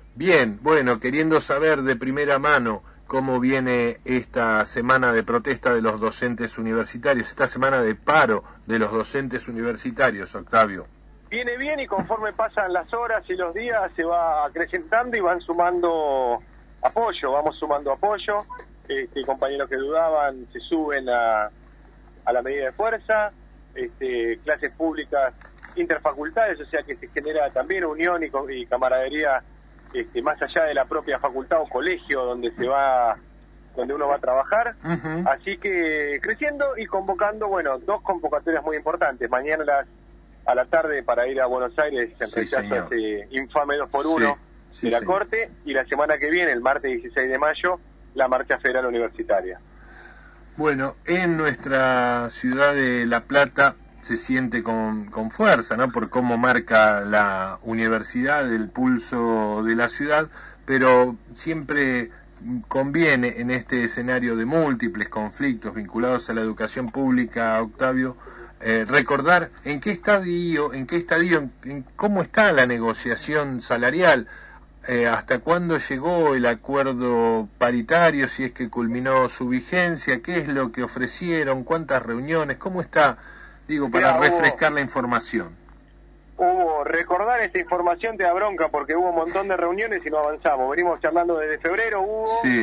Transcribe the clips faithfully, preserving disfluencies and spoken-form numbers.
Bien, bueno, queriendo saber de primera mano cómo viene esta semana de protesta de los docentes universitarios, esta semana de paro de los docentes universitarios, Octavio. Viene bien y conforme pasan las horas y los días se va acrecentando y van sumando apoyo, vamos sumando apoyo, este, compañeros que dudaban se suben a, a la medida de fuerza, este, clases públicas interfacultades, o sea que se genera también unión y, y camaradería este, más allá de la propia facultad o colegio donde se va, donde uno va a trabajar, uh-huh. Así que creciendo y convocando, bueno, dos convocatorias muy importantes, mañana las a la tarde para ir a Buenos Aires en sí, rechazo señor. a ese infame dos por uno sí, sí, de la señor. Corte, y la semana que viene, el martes dieciséis de mayo, la Marcha Federal Universitaria. Bueno, en nuestra ciudad de La Plata se siente con, con fuerza, ¿no? Por cómo marca la universidad el pulso de la ciudad, pero siempre conviene en este escenario de múltiples conflictos vinculados a la educación pública, Octavio, Eh, recordar en qué estadio, en qué estadio, en, en cómo está la negociación salarial, eh, hasta cuándo llegó el acuerdo paritario, si es que culminó su vigencia, qué es lo que ofrecieron, cuántas reuniones, cómo está, digo, para Mirá, refrescar hubo, la información. Hubo, recordar esta información te da bronca porque hubo un montón de reuniones y no avanzamos, venimos charlando desde febrero, hubo, sí.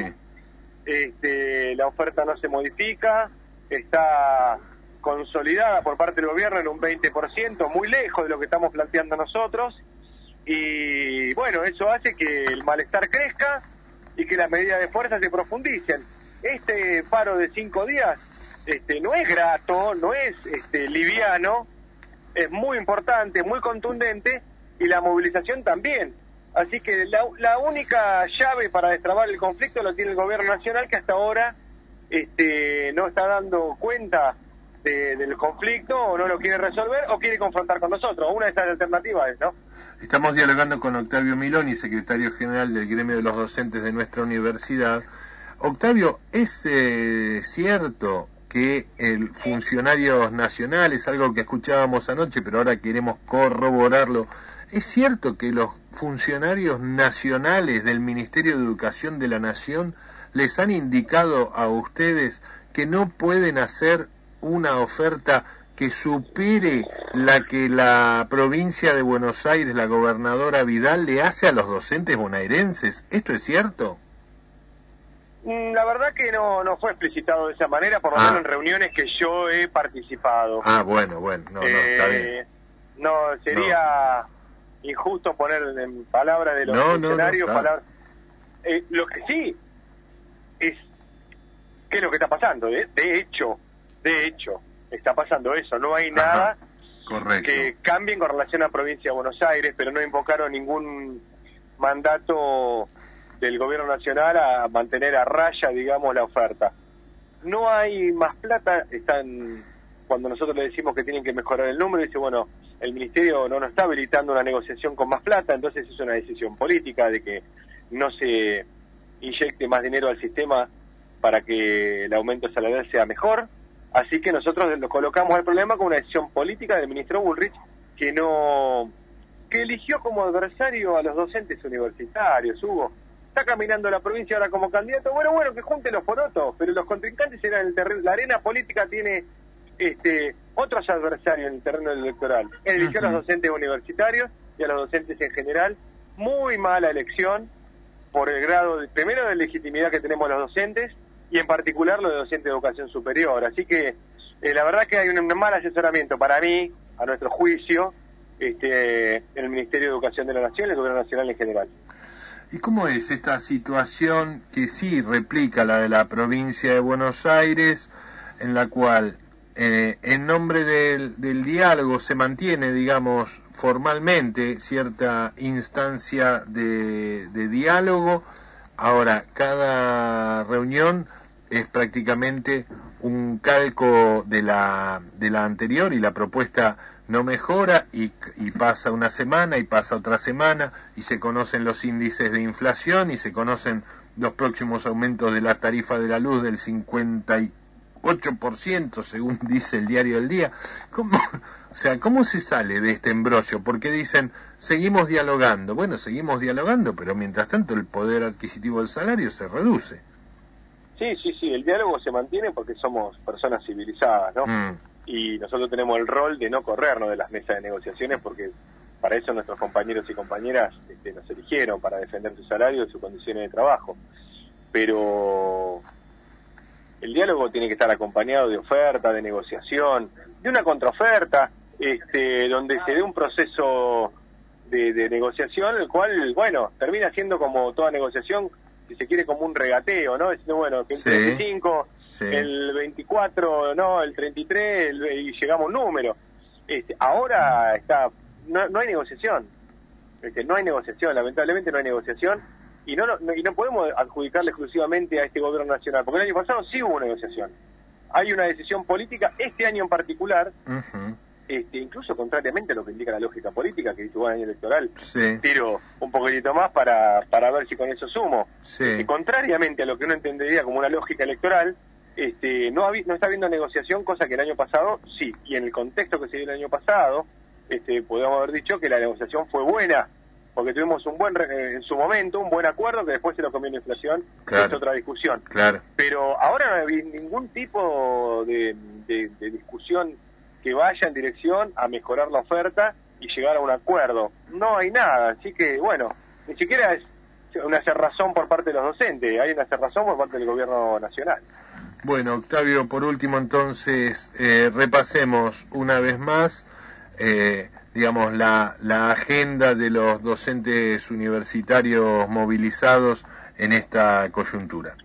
este, la oferta no se modifica, está consolidada por parte del gobierno en un veinte por ciento, muy lejos de lo que estamos planteando nosotros, y bueno, eso hace que el malestar crezca y que las medidas de fuerza se profundicen. Este paro de cinco días este, no es grato, no es este, liviano, es muy importante, muy contundente, y la movilización también. Así que la, la única llave para destrabar el conflicto lo tiene el gobierno nacional, que hasta ahora este, no está dando cuenta De, del conflicto, o no lo quiere resolver o quiere confrontar con nosotros. Una de esas alternativas es, ¿no? Estamos dialogando con Octavio Miloni, secretario general del gremio de los docentes de nuestra universidad. Octavio, ¿es eh, cierto que el funcionarios nacionales, algo que escuchábamos anoche pero ahora queremos corroborarlo, es cierto que los funcionarios nacionales del Ministerio de Educación de la Nación les han indicado a ustedes que no pueden hacer una oferta que supere la que la provincia de Buenos Aires, la gobernadora Vidal, le hace a los docentes bonaerenses? ¿Esto es cierto? La verdad que no no fue explicitado de esa manera, por lo ah. menos en reuniones que yo he participado. Ah, bueno, bueno, no, no, eh, está bien. No, sería no. injusto poner en palabras de los no, funcionarios no, no, palabras. Eh, lo que sí es qué es lo que está pasando, ¿eh? De hecho, de hecho, está pasando eso, no hay nada Ajá, correcto. que cambien con relación a la provincia de Buenos Aires, pero no invocaron ningún mandato del gobierno nacional a mantener a raya, digamos, la oferta. No hay más plata, están, cuando nosotros le decimos que tienen que mejorar el número, dice, bueno, el ministerio no nos está habilitando una negociación con más plata, entonces es una decisión política de que no se inyecte más dinero al sistema para que el aumento salarial sea mejor. Así que nosotros nos colocamos el problema con una decisión política del ministro Bullrich, que no que eligió como adversario a los docentes universitarios. Hugo, está caminando la provincia ahora como candidato, bueno, bueno, que junte los porotos, pero los contrincantes eran el terreno, la arena política tiene este otros adversarios en el terreno electoral. Él eligió uh-huh. a los docentes universitarios y a los docentes en general. Muy mala elección por el grado, de, primero, de legitimidad que tenemos los docentes, y en particular los de docentes de educación superior. Así que eh, la verdad que hay un, un mal asesoramiento para mí, a nuestro juicio, este, en el Ministerio de Educación de la Nación y el Gobierno Nacional en general. ¿Y cómo es esta situación que sí replica la de la provincia de Buenos Aires, en la cual eh, en nombre del, del diálogo se mantiene, digamos, formalmente cierta instancia de, de diálogo? Ahora, cada reunión es prácticamente un calco de la de la anterior y la propuesta no mejora y, y pasa una semana y pasa otra semana y se conocen los índices de inflación y se conocen los próximos aumentos de la tarifa de la luz del cincuenta y ocho por ciento según dice el Diario del Día. ¿Cómo, o sea, ¿cómo se sale de este embrollo? Porque dicen, seguimos dialogando. Bueno, seguimos dialogando, pero mientras tanto el poder adquisitivo del salario se reduce. Sí, sí, sí, el diálogo se mantiene porque somos personas civilizadas, ¿no? Mm. Y nosotros tenemos el rol de no corrernos de las mesas de negociaciones porque para eso nuestros compañeros y compañeras este, nos eligieron, para defender su salario y sus condiciones de trabajo. Pero el diálogo tiene que estar acompañado de oferta, de negociación, de una contraoferta, este, donde se dé un proceso de, de negociación, el cual, bueno, termina siendo como toda negociación, si se quiere, como un regateo, ¿no? Diciendo, bueno, que el sí, treinta y cinco, sí. el veinticuatro, no, el treinta y tres, el, y llegamos a un número. Este, ahora está, no, no hay negociación, este, no hay negociación, lamentablemente no hay negociación, y no, no, y no podemos adjudicarle exclusivamente a este gobierno nacional, porque el año pasado sí hubo negociación. Hay una decisión política, este año en particular, uh-huh. Este, incluso contrariamente a lo que indica la lógica política, que dice, bueno, año electoral, sí. Tiro un poquitito más para, para ver si con eso sumo. Sí. Este, contrariamente a lo que uno entendería como una lógica electoral, este, no, habi, no está habiendo negociación, cosa que el año pasado sí. Y en el contexto que se dio el año pasado, este, podemos haber dicho que la negociación fue buena, porque tuvimos un buen, en su momento, un buen acuerdo que después se lo comió la inflación, claro. Que es otra discusión. Claro. Pero ahora no hay ningún tipo de, de, de discusión que vaya en dirección a mejorar la oferta y llegar a un acuerdo. No hay nada, así que, bueno, ni siquiera es una cerrazón por parte de los docentes, hay una cerrazón por parte del gobierno nacional. Bueno, Octavio, por último, entonces, eh, repasemos una vez más, eh, digamos, la, la agenda de los docentes universitarios movilizados en esta coyuntura.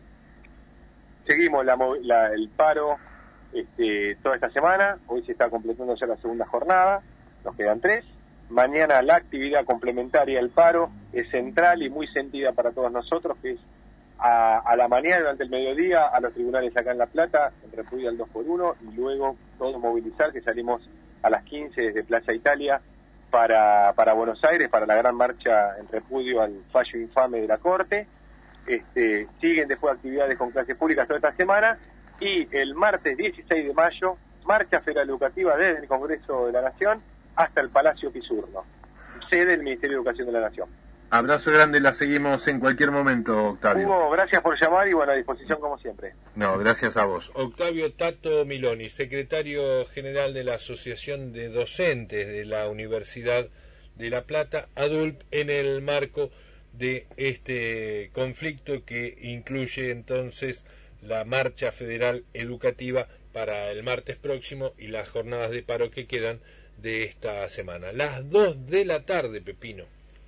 Seguimos la, la, el paro Este, toda esta semana. Hoy se está completando ya la segunda jornada, nos quedan tres. Mañana la actividad complementaria del paro es central y muy sentida para todos nosotros, que es a, a la mañana, durante el mediodía, a los tribunales acá en La Plata, en repudio al dos por uno, y luego todo movilizar, que salimos a las quince desde Plaza Italia para, para Buenos Aires, para la gran marcha en repudio al fallo infame de la Corte. Este, siguen después actividades con clases públicas toda esta semana. Y el martes dieciséis de mayo, marcha federal educativa desde el Congreso de la Nación hasta el Palacio Pisurno, sede del Ministerio de Educación de la Nación. Abrazo grande, la seguimos en cualquier momento, Octavio. Hugo, gracias por llamar y bueno, a disposición como siempre. No, gracias a vos. Octavio Tato Miloni, secretario general de la Asociación de Docentes de la Universidad de La Plata, ADULP, en el marco de este conflicto que incluye entonces la marcha federal educativa para el martes próximo y las jornadas de paro que quedan de esta semana. Las dos de la tarde, Pepino.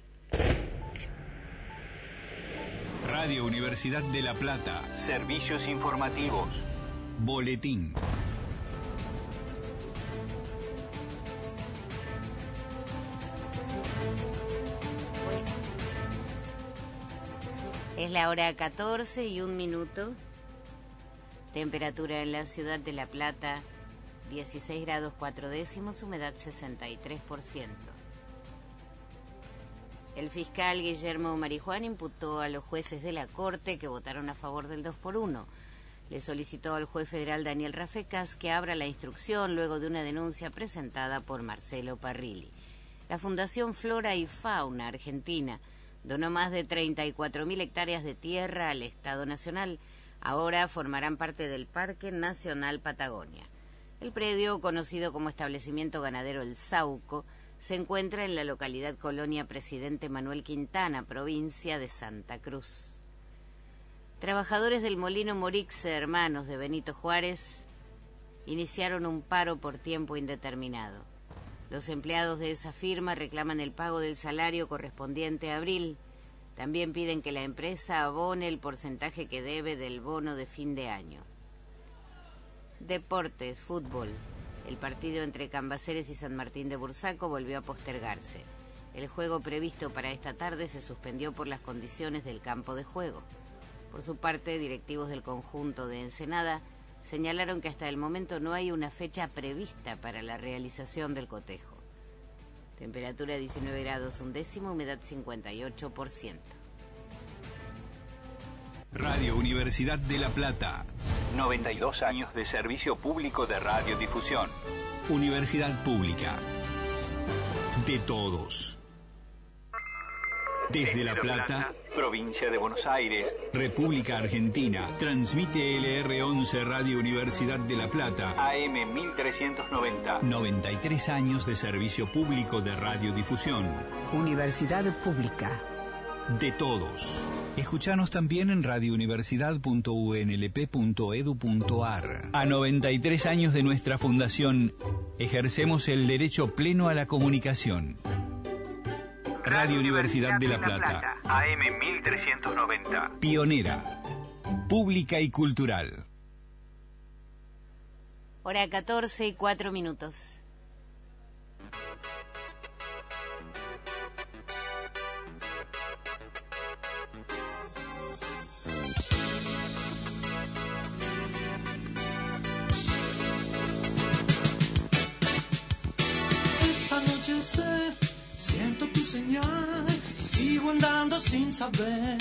Radio Universidad de La Plata. Servicios informativos. Boletín. Es la hora catorce y un minuto. Temperatura en la ciudad de La Plata, dieciséis grados cuatro décimos, humedad sesenta y tres por ciento. El fiscal Guillermo Marijuán imputó a los jueces de la Corte que votaron a favor del dos por uno. Le solicitó al juez federal Daniel Rafecas que abra la instrucción luego de una denuncia presentada por Marcelo Parrilli. La Fundación Flora y Fauna Argentina donó más de treinta y cuatro mil hectáreas de tierra al Estado Nacional. Ahora formarán parte del Parque Nacional Patagonia. El predio, conocido como Establecimiento Ganadero El Sauco, se encuentra en la localidad Colonia Presidente Manuel Quintana, provincia de Santa Cruz. Trabajadores del Molino Morixe, hermanos de Benito Juárez, iniciaron un paro por tiempo indeterminado. Los empleados de esa firma reclaman el pago del salario correspondiente a abril. También piden que la empresa abone el porcentaje que debe del bono de fin de año. Deportes, fútbol. El partido entre Cambaceres y San Martín de Bursaco volvió a postergarse. El juego previsto para esta tarde se suspendió por las condiciones del campo de juego. Por su parte, directivos del conjunto de Ensenada señalaron que hasta el momento no hay una fecha prevista para la realización del cotejo. Temperatura diecinueve grados un décimo, humedad cincuenta y ocho por ciento. Radio Universidad de La Plata. noventa y dos años de servicio público de radiodifusión. Universidad pública. De todos. Desde La Plata, provincia de Buenos Aires, República Argentina, transmite L R once Radio Universidad de La Plata, A M mil trescientos noventa. noventa y tres años de servicio público de radiodifusión. Universidad pública. De todos. Escuchanos también en radiouniversidad punto u n l p punto e d u punto a r. A noventa y tres años de nuestra fundación, ejercemos el derecho pleno a la comunicación. Radio Universidad de La Plata, A M mil trescientos noventa. Pionera, pública y cultural. Hora catorce y cuatro minutos. Esa noche sé, siento tu señal y sigo andando sin saber.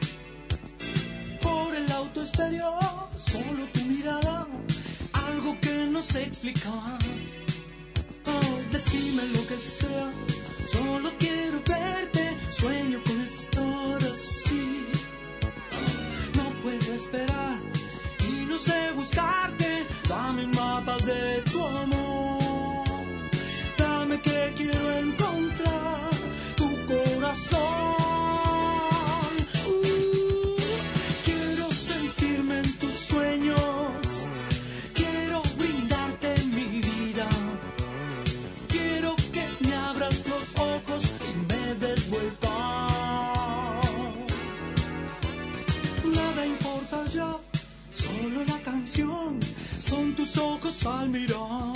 Por el auto exterior, solo tu mirada, algo que no sé explicar. Oh, decime lo que sea, solo quiero verte, sueño con estar así. No puedo esperar y no sé buscarte, dame un mapa de tu amor. Dame que quiero encontrar tu corazón. Uh, quiero sentirme en tus sueños. Quiero brindarte mi vida. Quiero que me abras los ojos y me des vuelta. Nada importa ya, solo la canción. Son tus ojos al mirar.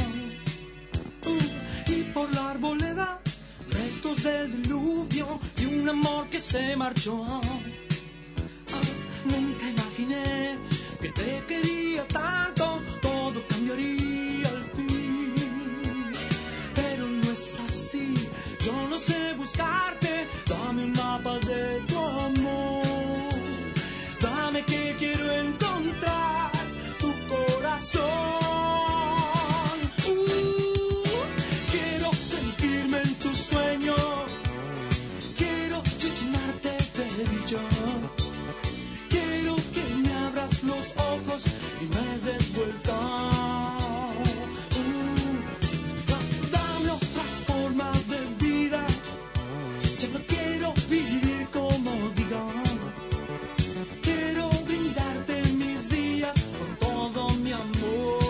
Y por la arboleda, restos del diluvio y un amor que se marchó. Ah, nunca imaginé que te quería tanto, todo cambiaría al fin. Pero no es así, yo no sé buscarte, dame un mapa de tu amor. Dame que quiero encontrar tu corazón. Quiero que me abras los ojos y me des vuelta. Uh, dame otra forma de vida. Ya no quiero vivir como diga. Quiero brindarte mis días con todo mi amor.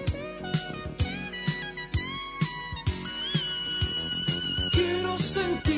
Sentir